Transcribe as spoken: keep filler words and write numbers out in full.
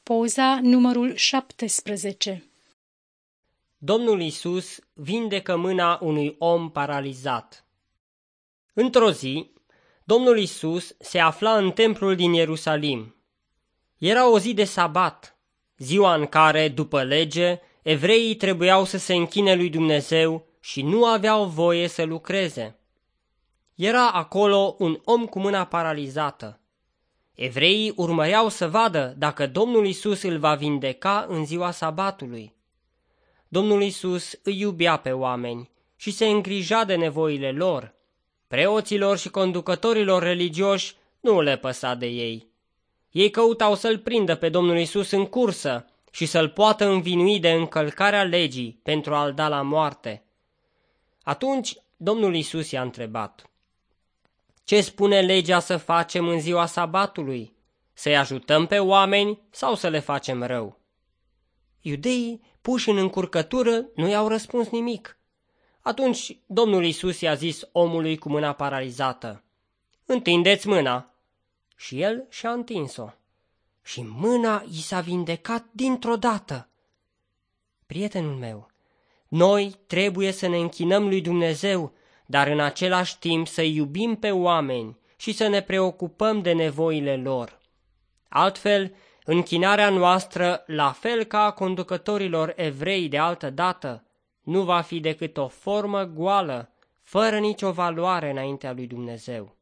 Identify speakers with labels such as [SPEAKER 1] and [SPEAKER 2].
[SPEAKER 1] poza numărul șaptesprezece.
[SPEAKER 2] Domnul Iisus vindecă mâna unui om paralizat. Într-o zi, Domnul Iisus se afla în templul din Ierusalim. Era o zi de sabat, ziua în care, după lege, evreii trebuiau să se închine lui Dumnezeu și nu aveau voie să lucreze. Era acolo un om cu mâna paralizată. Evreii urmăreau să vadă dacă Domnul Iisus îl va vindeca în ziua sabatului. Domnul Iisus îi iubea pe oameni și se îngrija de nevoile lor. Preoților și conducătorilor religioși nu le păsa de ei. Ei căutau să-l prindă pe Domnul Iisus în cursă și să-l poată învinui de încălcarea legii pentru a-l da la moarte. Atunci Domnul Iisus i-a întrebat: ce spune legea să facem în ziua sabatului? Să-i ajutăm pe oameni sau să le facem rău? Iudeii, puși în încurcătură, nu i-au răspuns nimic. Atunci Domnul Iisus i-a zis omului cu mâna paralizată: întindeți mâna. Și el și-a întins-o. Și mâna i s-a vindecat dintr-o dată. Prietenul meu, noi trebuie să ne închinăm lui Dumnezeu, dar în același timp să iubim pe oameni și să ne preocupăm de nevoile lor. Altfel, închinarea noastră, la fel ca a conducătorilor evrei de altă dată, nu va fi decât o formă goală, fără nicio valoare înaintea lui Dumnezeu.